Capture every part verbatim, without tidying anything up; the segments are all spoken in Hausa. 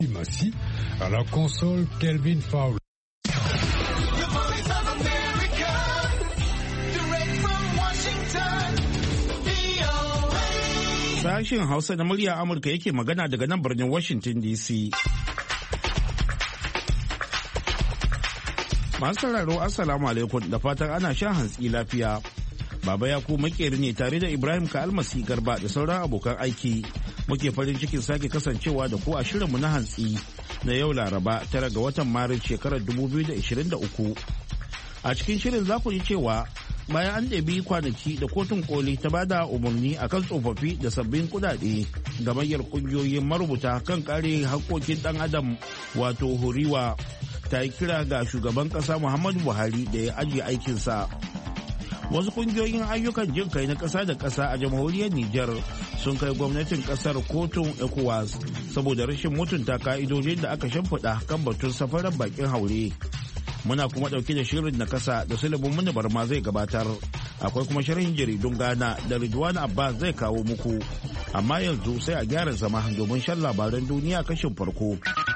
Massy à la console Kelvin Fowler. Sashen Hausa na murya Amurka yake magana daga nan birnin Washington D C. Masu sauraro Assalamu alaikum da fatan ana shan hantsi lafiya. Baba Yakubu makeri ne tare da Ibrahim Ka'almasi Garba da sauran abokan aiki. Muke farin cikin sake kasancewa da ku a shirinmu na hantsi na yau Laraba tara ga watan Maris shekarar dubu biyu da ashirin da uku. A cikin shirin za ku ji cewa bayan an ɗabi kwanaki da kotun koli ta bada umarni a kan tsofaffi da sabbin kudade gamayyar kungiyoyin marubuta kan kare haƙƙoƙin ɗan adam wato huriwa ta yi kira ga shugaban ƙasa Muhammadu Buhari da ya ajiye aikinsa. Wasu kungiyoyin ayyukan jin kai na ƙasa da ƙasa a jamhuriyar Nijar sun kai gwamnatin ƙasar kotun ECOWAS saboda rashin mutunta ka'idojin da aka shimfiɗa kan batun safarar bakin haure. Muna kuma ɗauke da shirin na kasa da Sulaiman Muni Barma zai gabatar. Akwai kuma shirin jaridun Ghana da Ridwan Abbas zai kawo muku. Amma yanzu sai a gyara zama domin shan labaran duniya kashin farko.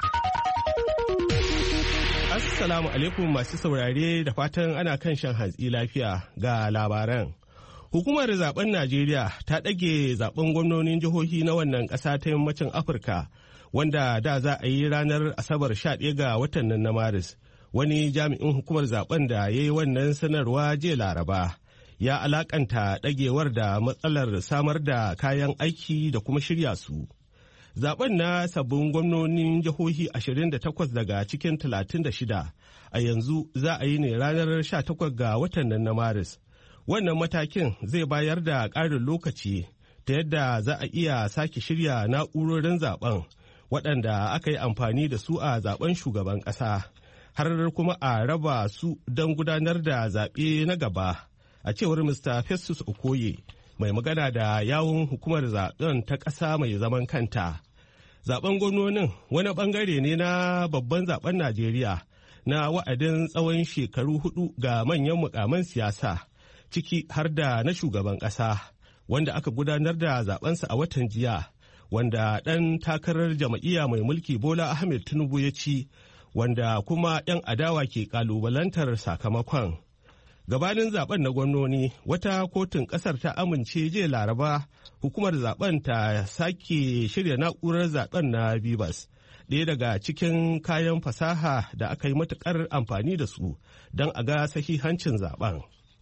Assalamu alaikum masu saurare da fatan ana kan shan hantsi lafiya ga labaran. Hukumar zaben Najeriya ta ɗage zaben gwamnonin jihohi na wannan ƙasa ta yammacin Afirka wanda da za a yi ranar Asabar sha ɗaya ga watan nan na Maris. Wani jami'in hukumar zaben da ya yi wannan sanarwa jiya Laraba ya alakanta ɗagewar da matsalar samar da kayan aiki da kuma shirya su. Zaben na sabbin gwamnonin jihohi ashirin da takwas daga cikin talatin da shida a yanzu za a yi ne ranar sha takwas ga watan nan na Maris. Wannan matakin zai bayar da ƙarin lokaci ta yadda za a iya sake shirya na'urorin zaben waɗanda aka yi amfani da su a zaben shugaban ƙasa. Har kuma a raba su don gudanar da zaɓe na gaba, a cewar Mister Festus Okoye, mai magana da yawun hukumar zaɓen ta ƙasa mai zaman kanta. Zaɓen gwamnonin wani ɓangare ne na babban zaɓen Najeriya na wa'adin tsawon shekaru hudu ga manyan mukaman siyasa, ciki har da na shugaban ƙasa, wanda aka gudanar da zaɓensa a watan jiya, wanda ɗan takarar jam'iyya mai mulki Bola Ahmed Tinubu ya ci, wanda kuma 'yan adawa ke kalubalantar sakamakon. Gabanin zaben na gwamnoni, wata kotun kasar ta amince jiya Laraba hukumar zaben ta sake shirya na'urar zaben na Bibas, ɗaya daga cikin kayan fasaha da aka yi matukar amfani da su don a ga sahihancin zaben.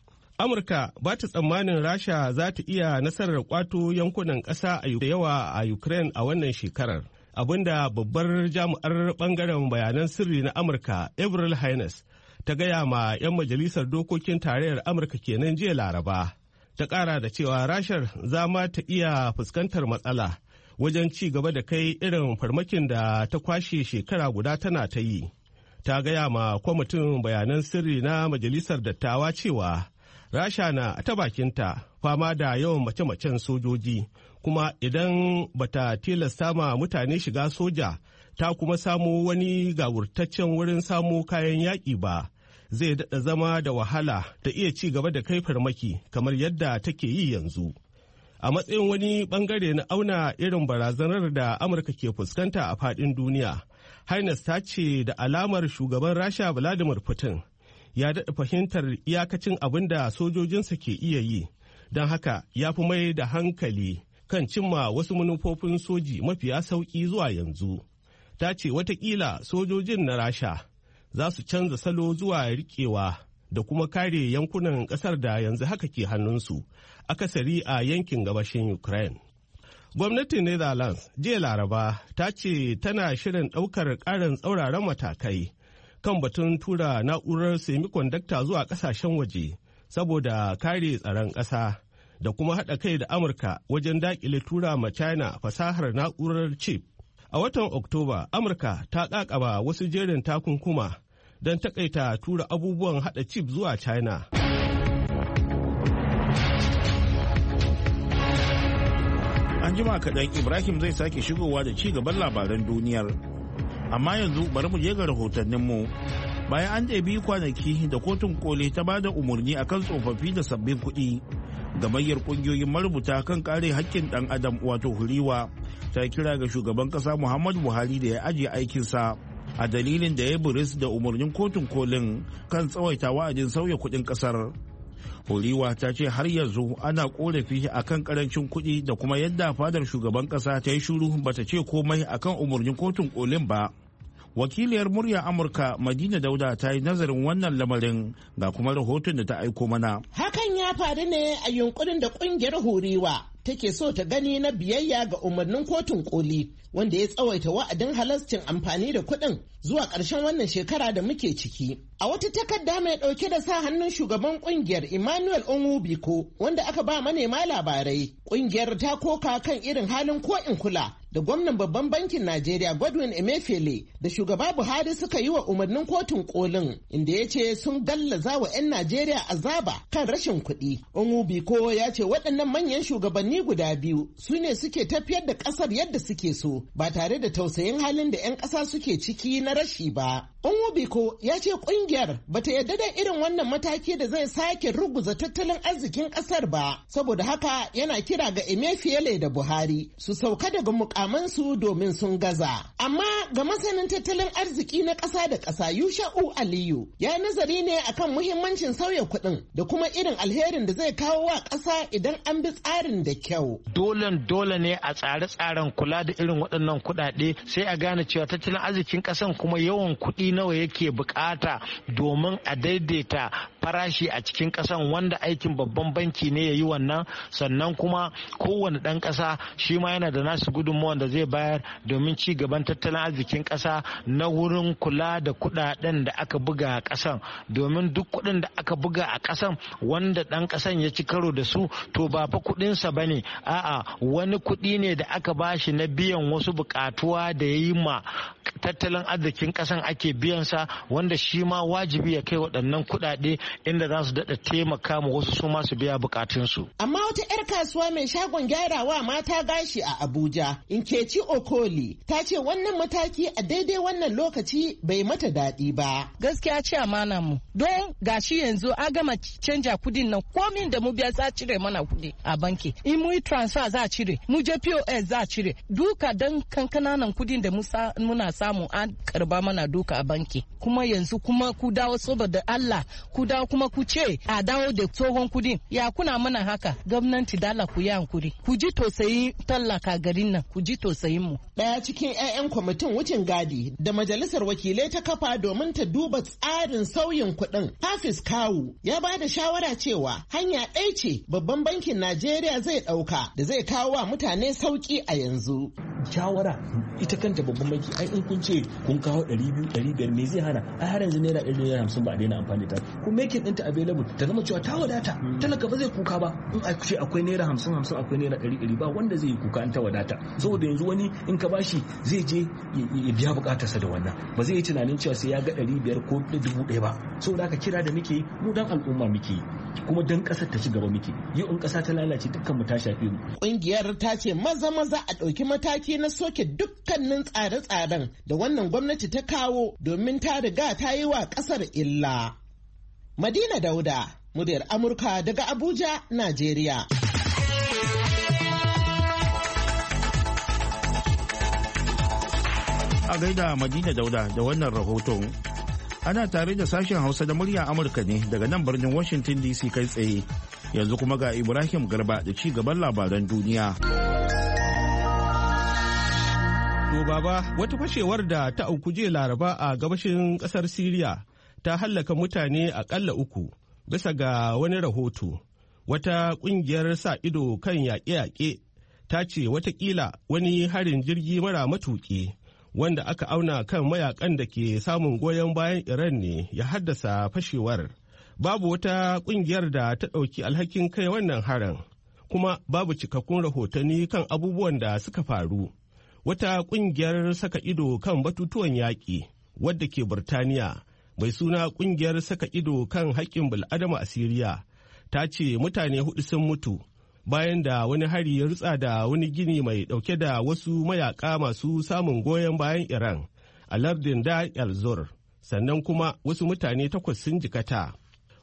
Amurka ba ta tsammanin Rasha za ta iya nasarar kwato yankunan ƙasa da yawa a Ukraine a wannan shekarar. Abinda babbar jami'ar bangaren bayanan sirri na Amurka Avril Haines ta gaya ma 'yan majalisar dokokin tarayyar Amurka kenan jiya Laraba. Ta ƙara da cewa Rashar za ma ta iya fuskantar matsala wajen ci gaba da kai irin farmakin da ta kwashe shekara guda tana ta yi. Ta gaya ma kwamitin bayanan sirri na majalisar dattawa cewa Rasha na ta bakinta fama da yawan mace-macen sojoji. Kuma idan bata tilasta ma mutane shiga soja ta kuma samu wani gawurtaccen wurin samu kayan yaƙi ba, zai daɗa zama da wahala ta iya ci gaba da kai farmaki kamar yadda take yi yanzu. A matsayin wani ɓangare na auna irin barazanar da Amurka ke fuskanta a faɗin duniya, Haines ta ce da alamar shugaban Rasha Vladimir Putin ya daɗa fahimtar iyakacin abin da sojojinsa ke iya yi, don haka ya fi mai da hankali kan cimma wasu manufofin soji mafiya sauƙi zuwa yanzu. Ta ce watakila sojojin na Rasha za su canza salo zuwa riƙewa da kuma kare yankunan ƙasar da yanzu haka ke hannunsu, akasari a yankin gabashin Ukraine. Gwamnatin Netherlands jiya Laraba ta ce tana shirin ɗaukar ƙarin tsauraran matakai kan batun tura na'urar semiconductor zuwa ƙasashen waje saboda kare tsaron ƙasa. Da kuma haɗa kai da Amurka wajen daƙile tura ma China fasahar na'urar chip. A watan Oktoba, Amurka ta ƙaƙaba wasu jerin takunkuma don taƙaita tura abubuwan haɗa chip zuwa China. An jima kaɗan Ibrahim zai sake shigowa da ci gaban labaran duniyar. Amma yanzu bari mu je ga rahotanninmu. Bayan an ɗabi kwanaki da kotun koli ta bada umarni akan tsofaffi da sabbin kuɗi. Gamayyar kungiyoyin marubuta kan kare haƙƙin ɗan adam wato Huriwa ta kira ga shugaban ƙasa Muhammadu Buhari da ya ajiye aikinsa a dalilin da ya buris da umarnin kotun kolin kan tsawaita wa'adin sauya kuɗin ƙasar. Huriwa ta ce har yanzu ana korafi akan karancin kuɗi da kuma yadda fadar shugaban ƙasa ta yi shuru bata ce komai akan umarnin kotun kolin ba. Wakiliyar murya Amurka Madina Dauda ta yi nazarin wannan lamarin ga kuma rahoton da ta aiko mana. Hakan ya faru ne a yunkurin da kungiyar Huriwa take so ta gani na biyayya ga umarnin kotun koli wanda ya tsawaita wa'adin halascin amfani da kuɗin zuwa ƙarshen wannan shekara da muke ciki. A wata takarda mai ɗauke da sa hannun shugaban ƙungiyar Emmanuel Onwubiko wanda aka ba manema labarai, ƙungiyar ta koka kan irin halin ko'in kula da gwamnan babban bankin Najeriya Godwin Emefiele da shugaba Buhari suka yi wa umarnin kotun kolin inda ya ce sun gallaza wa 'yan Najeriya azaba kan rashin kuɗi. Onwubiko ya ce waɗannan manyan shugabanni guda biyu su ne suke tafiyar da ƙasar yadda suke so ba tare da tausayin halin da 'yan ƙasa suke ciki na rashi ba. Onwubiko ya ce ƙungiyar bata yarda da irin wannan mataki da zai sake ruguza tattalin arzikin ƙasar ba, saboda haka yana kira ga Emefiele da Buhari su sauka daga mukamansu domin sun gaza. Amma ga masanin tattalin arziki na ƙasa da ƙasa Yusha'u Aliyu ya nazari ne akan muhimmancin sauya kuɗin da kuma irin alherin da zai kawo wa ƙasa idan an bi tsarin da kyau. Dole dole ne a tsare-tsaren kula da irin waɗannan kuɗaɗe sai a gane cewa tattalin arzikin ƙasan kuma yawan kuɗi nawa yake bukata domin a daidaita farashi a cikin ƙasan, wanda aikin babban banki ne ya yi wannan, sannan kuma kowane ɗan ƙasa shi ma yana da nasu gudunmawar da zai bayar domin ci gaban tattalin arzikin ƙasa na wurin kula da kuɗaɗen da aka buga a ƙasan, domin duk kuɗin da aka buga a ƙasan wanda ɗan ƙasan ya ci karo da su to ba fa kuɗinsa ba ne, a'a wani kuɗi ne da aka bashi na biyan wasu buƙatuwa da ya yi ma tattalin arzikin ƙasan ake biyansa, wanda shi ma wajibi ya kai waɗannan kuɗaɗe inda za su daɗa taimaka ma wasu su ma su biya buƙatunsu. Amma wata 'yar kasuwa mai shagon gyarawa mata gashi a Abuja, Nkechi Okoli, ta ce wannan mataki a daidai wannan lokaci bai mata daɗi ba. Gaskiya ce amana mu, don gashi yanzu a gama canja kudin nan komin da mu biya za a cire mana kudi a banki. In mu yi transfer za a cire, mu je P O S za a cire. Duka dan kankananan kudin da muna samu an karba mana duka a banki. Kuma yanzu kuma ku dawo saboda Allah, ku dawo kuma ku ce a dawo da tsohon kudin. Ya kuna mana haka, gwamnati dala ku yi hankuri. Ku ji tausayi tallaka garin nan, ku ji tausayin mu. Daya cikin 'ya'yan kwamitin wucin gadi da majalisar wakilai ta kafa domin ta duba tsarin sauyin kuɗin, Hafiz Kawu ya ba da shawara cewa hanya ɗaya ce babban bankin Najeriya zai ɗauka da zai kawo wa mutane sauƙi a yanzu. Shawara ita kanta babban banki ai in kun ce kun kawo ɗari biyu ɗari biyar me zai hana, ai har yanzu naira ɗari naira hamsin ba a daina amfani da ta, ku make it ɗinta available ta zama cewa ta wadata, talaka ba zai kuka ba in a ce akwai naira hamsin hamsin akwai naira ɗari ɗari ba wanda zai yi kuka an ta wadata, saboda yanzu wani in ka bashi zai je ya biya bukatarsa da wannan, ba zai yi tunanin cewa sai ya ga ɗari biyar ko dubu ɗaya ba. Saboda haka kira da muke mu dan al'umma muke kuma dan ƙasar ta ci gaba muke, yau in ƙasa ta lalace dukkan mu ta shafe mu. Ƙungiyar ta ce maza maza a ɗauki mataki na soke dukkanin tsare-tsaren da wannan gwamnati ta kawo domin ta riga ta yi wa ƙasar illa. Madina Dauda, muryar Amurka daga Abuja, Najeriya. A gaida Madina Dauda da wannan rahoton. Ana tare da sashen Hausa da murya Amurka ne daga nan birnin Washington D C kai tsaye. Yanzu kuma ga Ibrahim Garba da ci gaban labaran duniya. To baba, wata fashewar da ta auku jiya Laraba a gabashin kasar Siriya ta hallaka mutane akalla uku bisa ga wani rahoto. Wata kungiyar sa ido kan yaƙe-yaƙe ta ce watakila wani harin jirgi mara matuƙi wanda aka auna kan mayakan da ke samun goyon bayan Iran ne ya haddasa fashewar. Babu wata kungiyar da ta ɗauki alhakin kai wannan harin, kuma babu cikakkun rahotanni kan abubuwan da suka faru. Wata kungiyar saka ido kan batutuwan yaƙi wadda ke Burtaniya mai suna kungiyar saka ido kan haƙƙin bil'adama a Siriya ta ce mutane hudu sun mutu bayan da wani hari ya rutsa da wani gini mai dauke da wasu mayaka masu samun goyon bayan Iran a lardin da el-Zor, sannan kuma wasu mutane takwas sun jikata.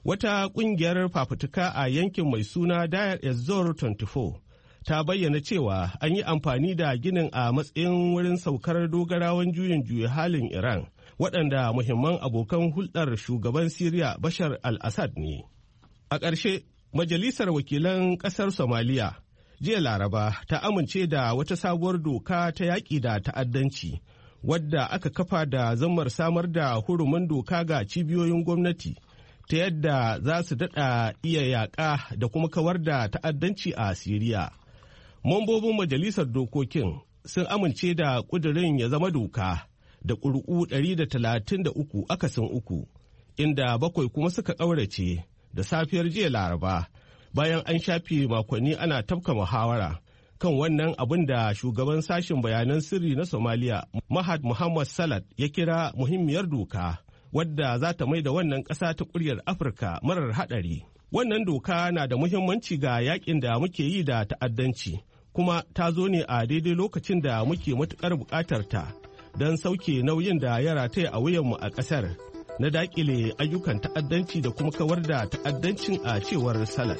Wata ƙungiyar fafutuka a yankin mai suna Dayar Ezzor ashirin da hudu ta bayyana cewa an yi amfani da ginin a matsayin wurin saukar dogarawan juyin juya halin Iran, waɗanda muhimman abokan hulɗar shugaban Siriya Bashar al-Assad ne. A ƙarshe, Majalisar Wakilan Ƙasar Somaliya jiya Laraba ta amince da wata sabuwar doka ta yaƙi da ta'addanci, wadda aka kafa da zammar samar da hurumin doka ga cibiyoyin gwamnati ta yadda za su daɗa iya yaƙa da kuma kawar da ta'addanci a Siriya. Mambobin Majalisar Dokokin sun amince da ƙudurin ya zama doka da ƙuri'u ɗari da talatin da uku akasin uku, inda bakwai kuma suka ƙaurace da safiyar jiya Laraba, bayan an shafe makonni ana tafka muhawara kan wannan abin da shugaban sashen bayanan sirri na Somaliya Mahad Muhammad Salat ya kira muhimmiyar doka wadda za ta mai da wannan ƙasa ta ƙuryar Afirka marar haɗari. Wannan doka na da muhimmanci ga yakin da muke yi da ta'addanci, kuma ta zo ne a daidai lokacin da muke matuƙar buƙatar ta don sauke nauyin da ya rataya a wuyanmu a ƙasar na daƙile ayyukan ta'addanci da kuma kawar da ta'addancin a cewar Salat.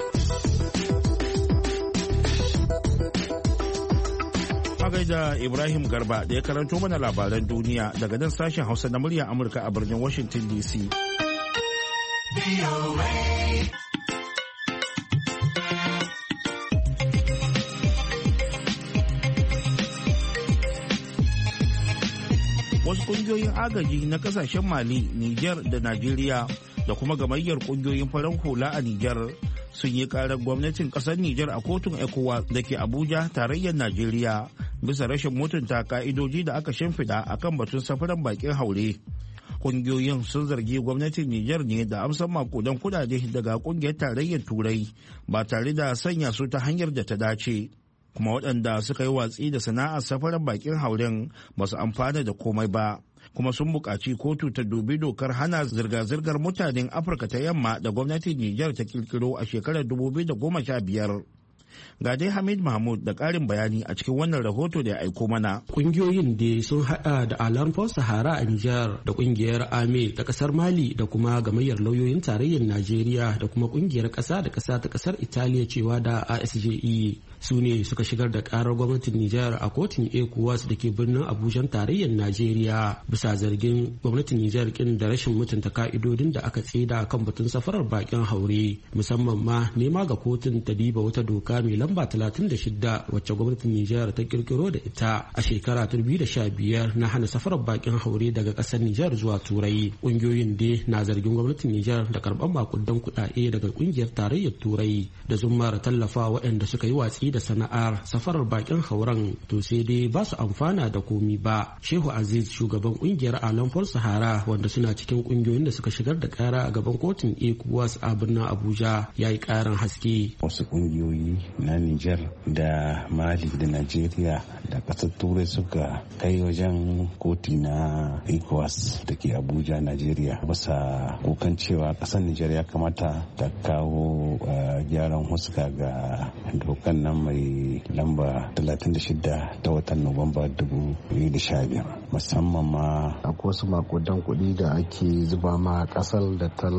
Gaida Ibrahim Garba da ya karanto mana labaran duniya daga nan sashen Hausa na muryar Amurka a birnin Washington D C. Wasu kungiyoyin agaji na kasashen Mali, Niger da Najeriya da kuma gamayyar kungiyoyin farar hula a Niger sun yi karar gwamnatin kasar Niger a kotun ECOWAS da ke Abuja, tarayyar Najeriya, bisa rashin mutunta ka'idoji da aka shimfiɗa a kan batun safaran bakin haure. Kungiyoyin sun zargi gwamnatin Niger ne da amsan makudan kudade daga kungiyar tarayyar Turai ba tare da sanya su ta hanyar da ta dace. Kuma waɗanda suka yi watsi da sana'ar safaran bakin hauren ba su amfana da komai ba. Kuma sun buƙaci kotu ta dubi dokar hana zirga-zirgar mutanen Afirka ta yamma da gwamnatin Niger ta kirkiro a shekarar dubu biyu da goma sha biyar. Ga dai Hamid Mahmud da ƙarin bayani a cikin wannan rahoto da ya aiko mana. Ƙungiyoyin da sun haɗa da Alarm for Sahara a Nijar da ƙungiyar A M E ta ƙasar Mali da kuma gamayyar lauyoyin tarayyar Najeriya da kuma ƙungiyar ƙasa da ƙasa ta ƙasar Italiya cewa da A S J E su ne suka shigar da ƙarar gwamnatin Nijar a kotun ECOWAS da ke birnin Abuja tarayyar Najeriya bisa zargin gwamnatin Nijar kin da rashin mutunta ka'idodin da aka tseda kan batun safarar bakin haure, musamman ma nema ga kotun ta diba wata doka mai lamba talatin da shida wacce gwamnatin Nijar ta kirkiro da ita a shekara ta biyu da sha biyar na hana safarar bakin haure daga ƙasar Nijar zuwa Turai. Ƙungiyoyin dai na zargin gwamnatin Nijar da karɓar makudan kuɗaɗe daga ƙungiyar tarayyar Turai da zummar tallafa waɗanda suka yi watsi da sana'ar safarar bakin hauren, to sai dai ba su amfana da komi ba. Shehu Aziz, shugaban ƙungiyar Alam for Sahara, wanda suna cikin ƙungiyoyin da suka shigar da ƙara a gaban kotun ECOWAS a birnin Abuja, ya yi ƙarin haske. Wasu ƙungiyoyi na Nijar da Mali da Najeriya da ƙasar Turai suka kai wajen koti na ECOWAS da ke Abuja, Najeriya, bisa kukan cewa ƙasar Nijar ya kamata ta kawo gyaran huska ga dokan nan mai lamba talatin da shida ta watan Nuwamba dubu biyu da sha biyar. Musamman ma akwai wasu makudan kuɗi da ake zuba ma ƙasar da ta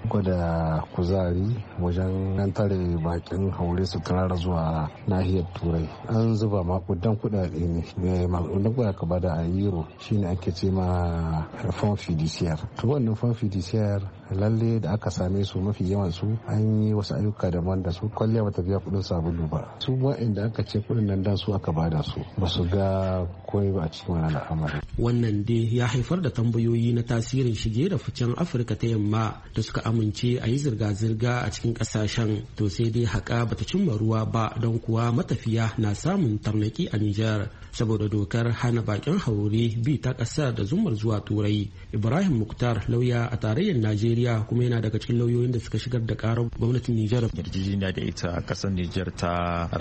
gwada kuzari wajen nan tare bakin haure su turara zuwa nahiyar Turai. An zuba makudan kuɗaɗe ne mai makudan kuɗaɗe ka bada a euro shine ake ce ma fond fiduciaire. To wannan fond fiduciaire lalle da aka same su mafi yawan su an yi wasu ayyuka daban da su kwalliya bata biya kuɗin sabulu ba. Su wa'anda aka ce kuɗin nan dan su aka bada su ba su ga komai ba a cikin wannan al'amari. Wannan dai ya haifar da tambayoyi na tasirin shige da ficen Afirka ta yamma da suka amince a yi zirga-zirga a cikin ƙasashen, to sai dai haƙa bata cimma ruwa ba, don kuwa matafiya na samun tarnaki a Nijar saboda dokar hana bakin haure bi ta ƙasar da zumar zuwa Turai. Ibrahim Muktar, lauya a tarayyar Najeriya kuma yana daga cikin lauyoyin da suka shigar da ƙarar gwamnatin Nijar. Yarjejeniya da ita ƙasar Nijar ta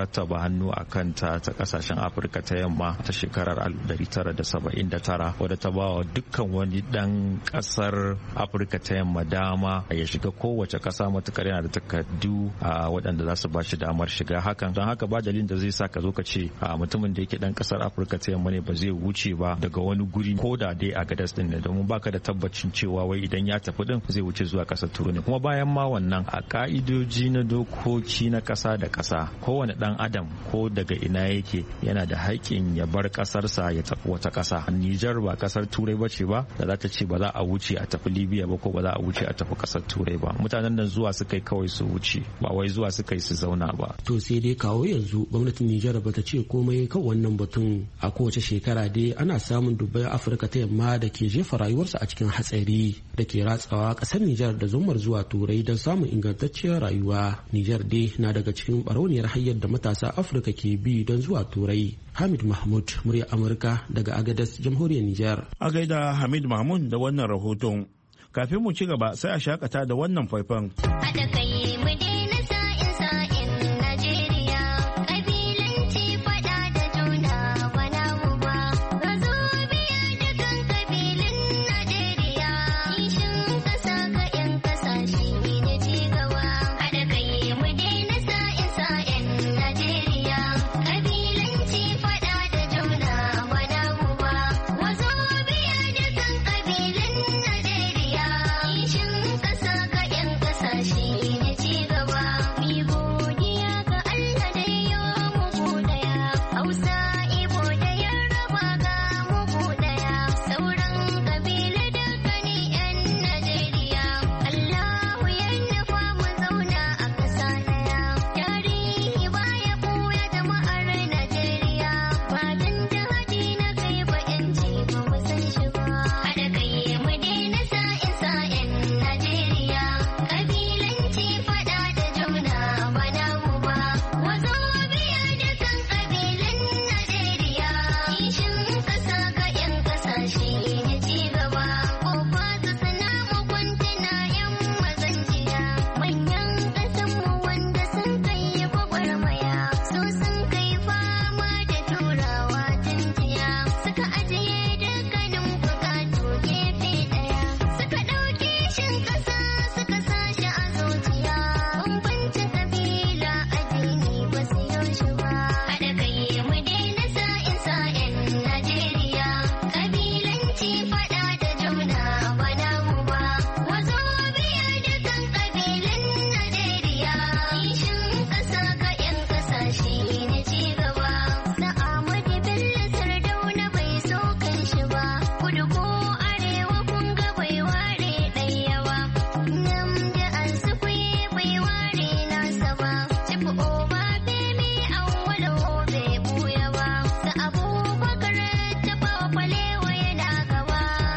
rattaba hannu a kanta ta kasashen Afirka ta yamma ta shekarar alif ɗari tara da saba'in da tara wadda ta ba wa dukkan wani dan kasar Afirka ta yamma dama ya shiga kowace kasa matukar yana da takardu a waɗanda za su ba shi damar shiga hakan. Don haka ba dalilin da zai sa ka zo ka ce a mutumin da yake dan kasar Afirka ta yamma ne ba zai wuce ba daga wani guri ko da dai a gadas din ne, domin baka da tabbacin cewa wai idan ya tafi din zai wuce zuwa kasar Turai ne. Kuma bayan ma wannan a ka'idoji na dokoki na kasa da kasa kowane dan adam ko daga ina yake yana da haƙƙin ya bar kasarsa ya tafi wata kasa. Nijar ba kasar Turai ba ce ba da za ta ce ba za a wuce a tafi Libya ba ko ba za a wuce a tafi kasar Turai ba. Mutanen nan zuwa suka yi kawai su wuce ba wai zuwa suka yi su zauna ba. To sai dai kawo yanzu gwamnatin Nijar ba ta ce komai kan wannan batun. A kowace shekara dai ana samun dubbai Afirka ta yamma da ke jefa rayuwarsa a cikin hatsari da ke ratsawa kasar Nijar da zumar zuwa Turai don samun ingantacciyar rayuwa. Nijar dai na daga cikin barauniyar hanyar da matasa Afirka ke bi don zuwa Turai. Hamid Mahmud, murya Amurka daga Agadez, jamhuriyar Nijar. A gaida Hamid Mahmud da wannan rahoton. Kafin mu ci gaba sai a shakata da wannan faifan. Haɗa kai mu daina sa'in sa'in Najeriya, ƙabilanci faɗa da juna bana mu ba. Ka zo biya dukan ƙabilun Najeriya, kishin ƙasa ga 'yan ƙasa shi ne ci gaba. Haɗa kai mu daina sa'in sa'in Najeriya, ƙabilanci faɗa da juna bana mu ba. Wazo biya dukan ƙabilun Najeriya, kishin ƙasa ga 'yan ƙasa shi ne ci gaba. Mi godiya ga Allah da ya muku daya, Hausa, Ibo da Yaraba ga muku daya, sauran ƙabilu dukkanin 'yan Najeriya. Allahu ya nufa mu zauna a ƙasa daya. Tarihi baya ɓuya jama'ar Najeriya, ba dan jihadi na kai ba 'yanci ba mu san shi ba. Haɗa kai mu daina sa'in sa'in Najeriya, ƙabilanci faɗa da juna bana mu ba. Wazo biya dukan ƙabilun Najeriya, kishin ƙasa ga 'yan ƙasa shi ne ci gaba. Kofa su sana mu kwantuna 'yan mazan jiya, manyan ƙasanmu wanda sun kai gwagwarmaya, su sun kai fama da turawa tun jiya, suka ajiye dukkanin buƙatu gefe ɗaya, suka ɗauki shin ƙasa suka sa shi a zuciya, bambancin ƙabila addini ba su yau shi ba. Haɗa kai mu daina sa'in sa'in Najeriya, ƙabilanci faɗa da juna bana mu ba. Wazo biya dukan ƙabilun Najeriya, kishin ƙasa ga 'yan ƙasa shi ne ci gaba. Sa'amadu Bello Sardauna bai so kan shi ba, kudu ko arewa kun ga bai ware ɗaya ba. Namdi Azikiwe bai ware nasa ba, Chief Obafemi Awolowo bai buya ba, sa Abubakar Tafawa Balewa yana gaba.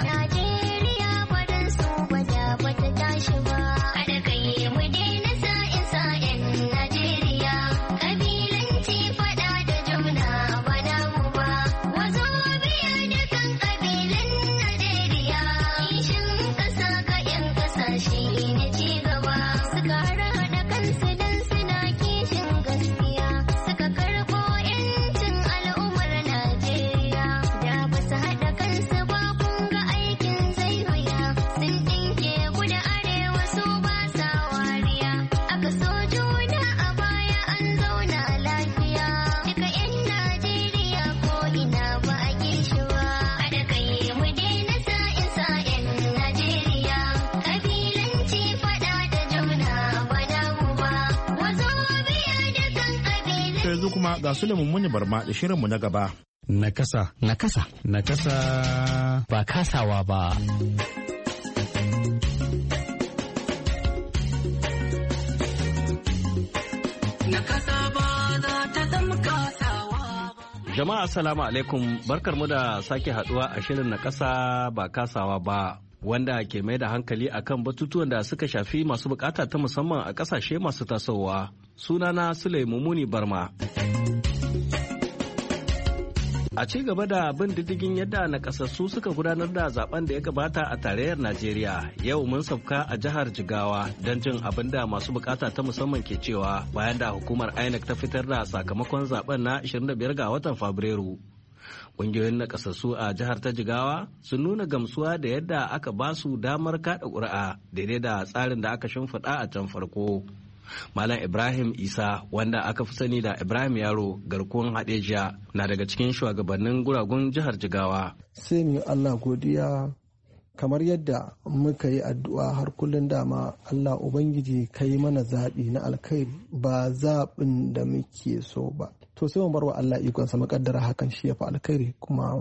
Najeriya ba dan su ba da bata tashi ba. Haɗa kai mu daina sa'in sa'in Najeriya, ƙabilanci faɗa da juna bana mu ba. Wazo biya dukan ƙabilun Najeriya, kishin ƙasa ga 'yan ƙasa shi ne ci gaba. Suka haɗa kansu dan suna kishin gaskiya, suka karɓo 'yancin al'ummar Najeriya. Da ba su haɗa kansu ba kun ga aikin zai wuya, sun ɗinke kudu arewa su ba sa wariya. Aka so juna a baya an zauna lafiya, duka 'yan Najeriya ko ina ba a kishi ba. Haɗa kai mu daina sa'in sa'in Najeriya, ƙabilanci faɗa da juna bana mu ba. Wazo biya dukan ƙabilun. Yanzu kuma ga Sulaiman Muni Barma da shirinmu na gaba. Nakasa. Nakasa. Nakasa. Ba kasawa ba. Jama'a assalamu alaikum, barkar mu da sake haduwa a shirin na kasa ba kasawa ba, wanda ke mai da hankali akan batutuwan da suka shafi masu bukata ta musamman a kasashe masu tasowa. Sunana Sulaiman Muni Barma. A ci gaba da bin diddigin yadda nakasassu suka gudanar da zaben da ya gabata a tarayyar Najeriya, yau mun sauka a jihar Jigawa don jin abin da masu bukata ta musamman ke cewa bayan da hukumar I N E C ta fitar da sakamakon zaben na ashirin da biyar ga watan Fabrairu. Ƙungiyoyin nakasassu a jihar ta Jigawa sun nuna gamsuwa da yadda aka ba su damar kaɗa ƙuri'a daidai da tsarin da aka shimfiɗa a can farko. Malam Ibrahim Isa wanda aka fi sani da Ibrahim Yaro garkuwan Hadejiya na daga cikin shugabannin guragun jihar Jigawa. Sai mu Allah godiya kamar yadda muka yi addu'a har kullum dama Allah Ubangiji ka yi mana zaɓi na alkhairi ba zaɓin da muke so ba. To sai mu bar wa Allah ikonsa makaddara hakan shi ya fi alkhairi kuma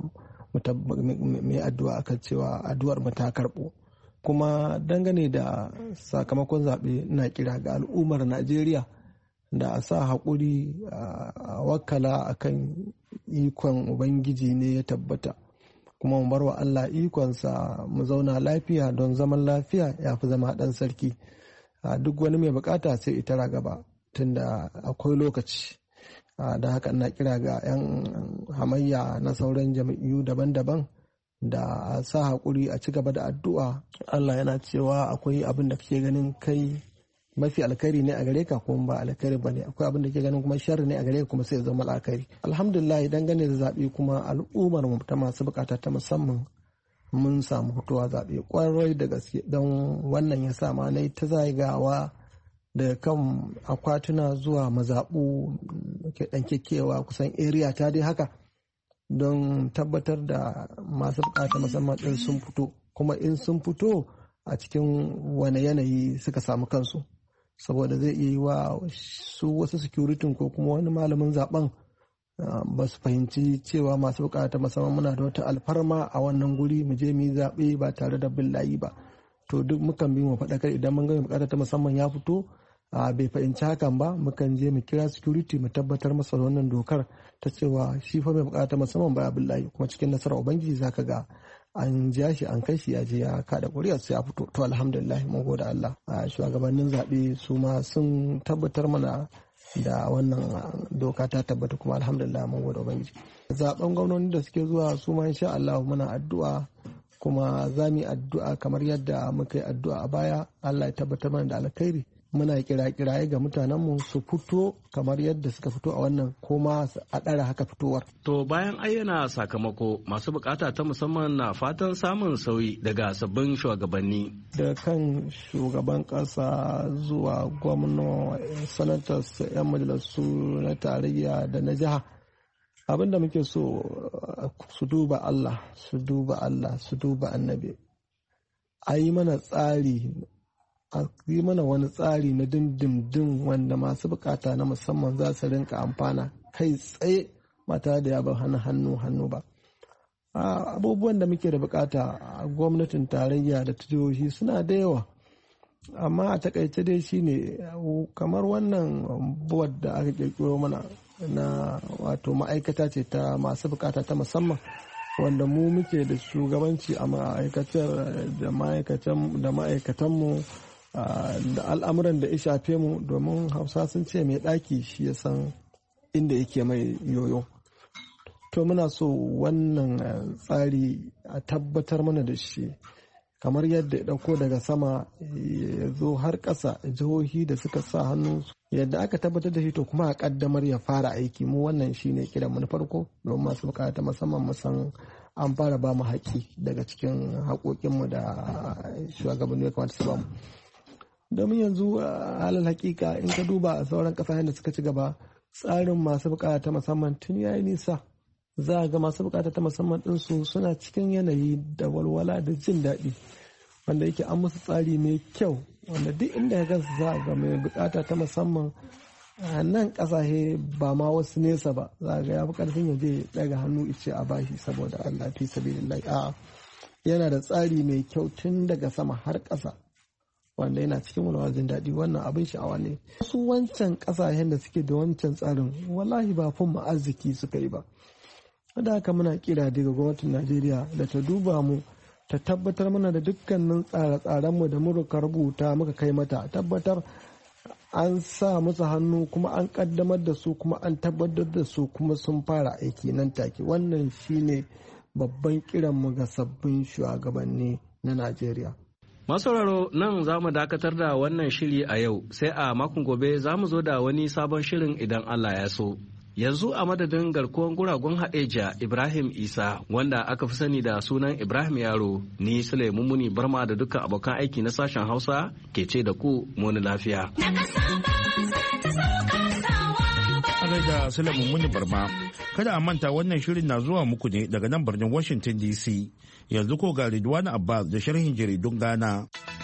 mu yi addu'a akan cewa addu'ar mu ta karɓo. Kuma dangane da sakamakon zaɓe na kira ga al'ummar Najeriya da a sa haƙuri a wakala akan ikon Ubangiji ne ya tabbata, kuma mu bar wa Allah ikonsa mu zauna lafiya don zaman lafiya ya fi zama ɗan sarki. Duk wani mai bukata sai ita gaba tunda akwai lokaci. Da haka ina kira ga 'yan hamayya na sauran jam'iyyu daban-daban da a sa haƙuri a ci gaba da addu'a. Allah yana cewa akwai abin da kake ganin kai mafi alkhairi ne a gare ka kuma ba alkhairi ba ne, akwai abin da kake ganin kuma sharri ne a gare ka kuma sai ya zama alkhairi. Alhamdulillah dangane da zaɓe kuma al'ummar mu ta masu bukata ta musamman mun samu fitowa zaɓe kwarai da gaske, don wannan ya sa ma na ta zagawa daga kan akwatuna zuwa mazaɓu ke ɗan kekewa kusan area ta dai haka don tabbatar da masu bukata musamman ɗin sun fito, kuma in sun fito a cikin wane yanayi suka samu kansu, saboda zai iya yi wa su wasu security ko kuma wani malamin zaben ba su fahimci cewa masu bukata musamman muna da wata alfarma a wannan guri mu je mu yi zaɓe ba tare da bin layi ba. To duk mukan bi mu faɗakar idan mun ga bukata ta musamman ya fito bai fahimci hakan ba, mukan je mu kira security mu tabbatar masa da wannan dokar ta cewa shi fa mai bukata musamman baya bin layi, kuma cikin nasarar ubangiji zaka ga an ja shi an kai shi ya je ya kada ƙuri'ar sai ya fito. To alhamdulillah mun gode Allah. A shugabannin zaɓe su ma sun tabbatar mana da wannan doka ta tabbata, kuma alhamdulillah mun gode ubangiji. Zaben gwamnoni da suke zuwa su ma insha Allah muna addu'a, kuma za mu yi addu'a kamar yadda muka yi addu'a a baya. Allah ya tabbatar mana da alkhairi. Muna kira-kiraye ga mutanenmu su fito kamar yadda suka fito a wannan, koma a ɗara haka fitowar. To bayan ayyana sakamako, masu bukata ta musamman na fatan samun sauyi daga sabbin shugabanni. Da kan shugaban ƙasa zuwa gwamna, sanatas, 'yan majalisu na tarayya da na jiha, abin da muke so su duba Allah, su duba Allah, su duba annabi. A yi mana tsari a yi mana wani tsari na dindindin wanda masu bukata na musamman za su rinka amfana kai tsaye ba tare da ya bar hannu hannu hannu ba. Abubuwan da muke da bukata a gwamnatin tarayya da ta jihohi suna da yawa, amma a takaice dai shine kamar wannan board da aka kirkiro mana na wato ma'aikata ce ta masu bukata ta musamman, wanda mu muke da shugabanci a ma'aikatar da ma'aikatanmu da al'amuran da ya shafe mu, domin hausa sun ce mai ɗaki shi ya san inda yake mai yoyo. To muna so wannan tsari a tabbatar mana da shi kamar yadda ya ɗauko daga sama ya zo har ƙasa, jihohi da suka sa hannu yadda aka tabbatar da shi, to kuma a ƙaddamar ya fara aiki. Mu wannan shi ne kiran mu na farko, don masu bukata musamman mu san an fara ba mu haƙi daga cikin haƙoƙinmu da shugabanni ya kamata su ba mu. Domin yanzu halal hakika in ka duba a sauran kasashen da suka ci gaba, tsarin masu bukata ta musamman tun yayi nisa. Za a ga masu bukata ta musamman ɗinsu suna cikin yanayi da walwala da jin daɗi, wanda yake an musu tsari mai kyau, wanda duk inda ya gansu za a ga mai bukata ta musamman a nan ƙasashe ba ma wasu nesa ba, za a ga ya fi ƙarfin ya je daga hannu ice a bashi saboda Allah fi sabilillah. A'a, yana da tsari mai kyau tun daga sama har ƙasa, wanda yana cikin walwalar jin daɗi. Wannan abin sha'awa ne. Su wancan ƙasashen da suke da wancan tsarin wallahi ba fin arziki suka yi ba. Da haka muna kira daga gwamnatin Najeriya da ta duba mu, ta tabbatar mana da dukkanin tsare-tsarenmu da muka rubuta muka kai mata, tabbatar an sa musu hannu kuma an kaddamar da su kuma an tabbatar da su kuma sun fara aiki nan take. Wannan shine babban kiranmu ga sabbin shugabanni na Najeriya. Masauraro nan za mu dakatar da wannan shiri a yau, sai a makon gobe za mu zo da wani sabon shirin idan Allah ya so. Yanzu a madadin garkuwan guragun haɗeja Ibrahim Isa wanda aka fi sani da sunan Ibrahim Yaro, ni Sulaimu Muni Barma da dukkan abokan aiki na sashen Hausa ke ce da ku muni lafiya. da Sulaimu Muni Barma. Kada a manta wannan shirin na zuwa muku ne daga nan birnin Washington D C. Yanzu ko ga Ridwan Abbas da sharhin jaridun Ghana.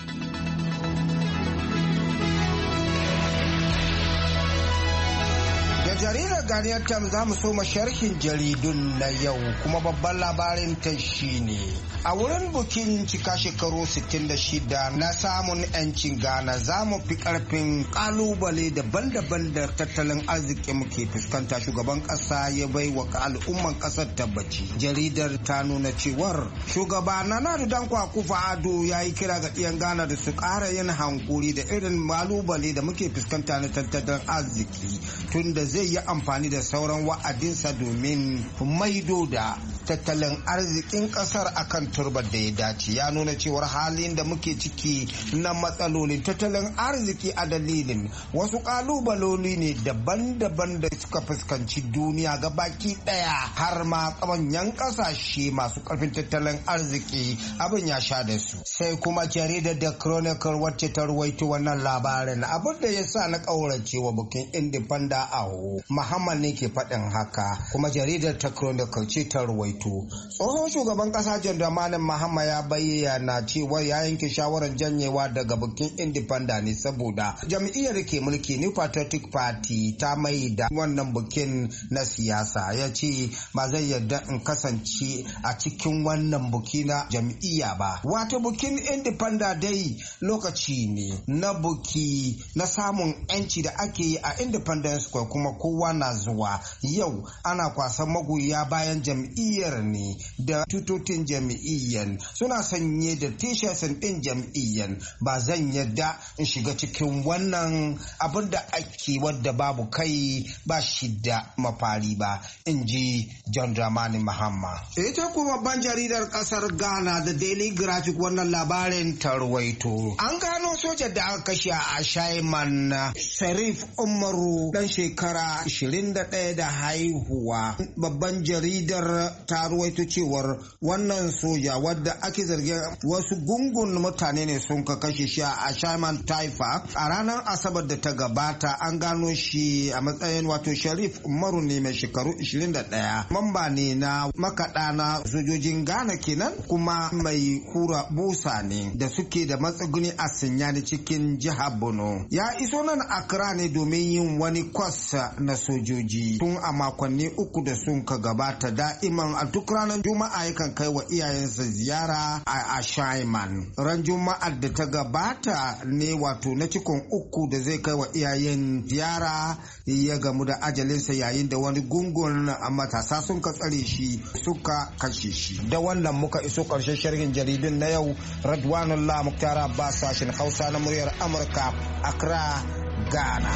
Jaridar Ghanaian Times za mu soma sharhin jaridun na yau, kuma babban labarin ta shine a wurin bukin cika shekaru sittin da shida na samun 'yancin Ghana za mu fi karfin kalubale daban-daban da tattalin arziki muke fuskanta. Shugaban kasa ya bai wa al'umman kasar tabbaci. Jaridar ta nuna cewar shugaba Nana Addo Dankwa Akufo-Addo ya yi kira ga ɗiyan Ghana da su ƙara yin hankuri da irin kalubale da muke fuskanta na tattalin arziki, tunda zai yi amfani da sauran wa'adinsa domin maido da tattalin arzikin kasar akan turbar da ya dace. Ya nuna cewar halin da muke ciki na matsalolin tattalin arziki a dalilin wasu kalubaloli ne daban-daban da suka fuskanci duniya ga baki daya, har ma manyan kasashe masu karfin tattalin arziki abin ya sha da su. Sai kuma jaridar da Chronicle wacce ta ruwaito wannan labarin, abin da ya sa na kaurace wa bukin Independence Aho Muhammad ne ke faɗin haka, kuma jaridar ta Chronicle ce ta ruwaito. Tsohon shugaban kasa John Dramani Mahama ya bayyana cewa ya yanke shawarar janyewa daga bikin Independence ne saboda jam'iyyar da ke mulki New Patriotic Party ta mai da wannan bikin na siyasa. Ya ce ba zai yarda in kasance a cikin wannan buki na jam'iyya ba. Wato bikin Independence dai lokaci ne na buki na samun 'yanci da ake yi a Independence Square, kuma kowa na zuwa. Yau ana kwasan magoya bayan jam'iyyar ne da tutotin jam'iyyan, suna sanye da t-shirts din jam'iyyan. Ba zan yadda in shiga cikin wannan abin da ake wadda babu kai ba shi da mafari ba, in ji John Dramani Mahama. Ita kuma ban jaridar kasar Ghana da Daily Graphic wannan labarin tarwaito. An gano soja da aka kashe a Shaiman Sharif Umaru dan shekara ashirin da ɗaya da haihuwa. Babban jaridar ta ruwaito cewar wannan soja wadda ake zargin wasu gungun mutane ne sun ka kashe shi a Shaiman Taifa a ranar Asabar da ta gabata. An gano shi a matsayin wato Sharif Umaru ne mai shekaru ashirin da ɗaya, mamba ne na makaɗa na sojojin Ghana kenan, kuma mai hura busa ne da suke da matsuguni a Sinyani cikin jihar Borno. Ya iso nan Accra ne domin yin wani kwas na sojoji tun a makonni uku da sun ka gabata. Da'iman a duk ranar Juma'a yakan kai wa iyayensa ziyara a Shaiman. Ran Juma'ar da ta gabata ne wato na cikon uku da zai kai wa iyayen ziyara ya gamu da ajalinsa yayin da wani gungun matasa sun ka tsare shi suka kashe shi. Da wannan muka iso ƙarshen sharhin jaridun na yau. Radwanullah Muktar Abbas, sashen Hausa na muryar Amurka, Accra, Ghana.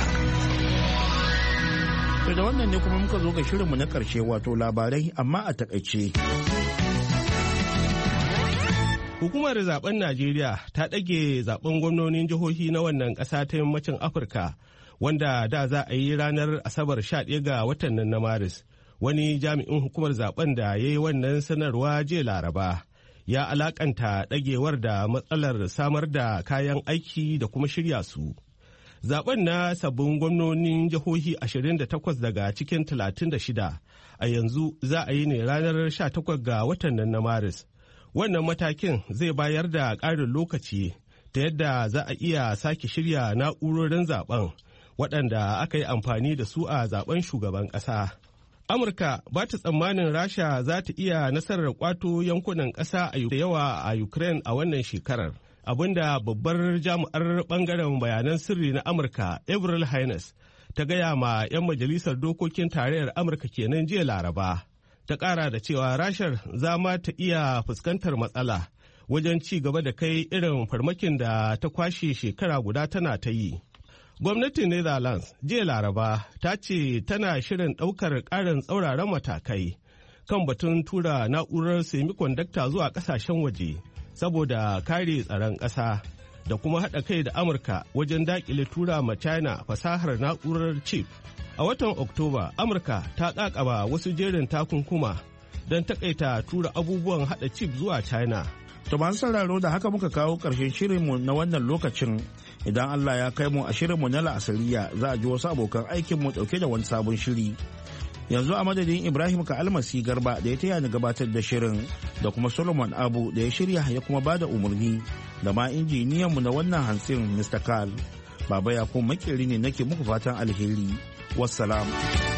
Da wannan ne kuma muka zo ga shirinmu na ƙarshe, wato labarai amma a takaice. Hukumar zaben Najeriya ta ɗage zaben gwamnonin jihohi na wannan ƙasa ta yammacin Afirka, wanda da za a yi ranar Asabar sha ɗaya ga watan nan na Maris. Wani jami'in hukumar zaben da ya yi wannan sanarwa jiya Laraba ya alakanta ɗagewar da matsalar samar da kayan aiki da kuma shirya su. Zaben na sabbin gwamnonin jihohi ashirin da takwas daga cikin talatin da shida a yanzu za a yi ne ranar sha takwas ga watan nan na Maris. Wannan matakin zai bayar da ƙarin lokaci ta yadda za a iya sake shirya na'urorin zaben waɗanda aka yi amfani da su a zaben shugaban ƙasa. Amurka ba ta tsammanin Rasha za ta iya nasarar kwato yankunan ƙasa da yawa a Ukraine a wannan shekarar. Abinda babbar jami'ar bangaren bayanan sirri na Amurka Avril Haines ta gaya ma 'yan majalisar dokokin tarayyar Amurka kenan jiya Laraba. Ta ƙara da cewa Rashar za ma ta iya fuskantar matsala wajen ci gaba da kai irin farmakin da ta kwashe shekara guda tana ta yi. Gwamnatin Netherlands jiya Laraba ta ce tana shirin ɗaukar ƙarin tsauraran matakai kan batun tura na'urar semiconductor zuwa ƙasashen waje saboda kare tsaron ƙasa da kuma haɗa kai da Amurka wajen daƙile tura ma China fasahar na'urar chip. A watan Oktoba, Amurka ta ƙaƙaba wasu jerin takunkuma don taƙaita tura abubuwan haɗa chip zuwa China. To masu sauraro da haka muka kawo ƙarshen shirinmu na wannan lokacin. Idan Allah ya kai mu a shirinmu na la'asariya za a ji wasu abokan aikinmu ɗauke da wani sabon shiri. Yanzu a madadin Ibrahim ka almasi garba da ya taya ni gabatar da shirin da kuma Solomon Abu da ya shirya ya kuma bada umarni da ma injiniyanmu na wannan hantsin mister Carl. Baba ya kuma makeri ne nake muku fatan alheri. Wassalam.